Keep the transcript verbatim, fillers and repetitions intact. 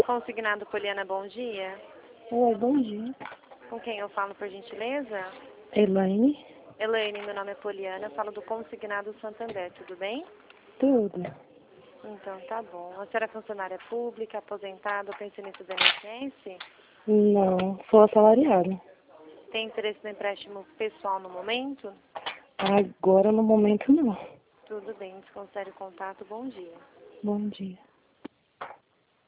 Consignado Poliana, bom dia. Oi, bom dia. Com quem eu falo, por gentileza? Elaine? Elaine, meu nome é Poliana, eu falo do Consignado Santander, tudo bem? Tudo. Então, tá bom. A senhora é funcionária pública, aposentada, pensionista do I N S S? Não, sou assalariada. Tem interesse no empréstimo pessoal no momento? Agora, no momento, não. Tudo bem, desconsidere o contato, bom dia. Bom dia.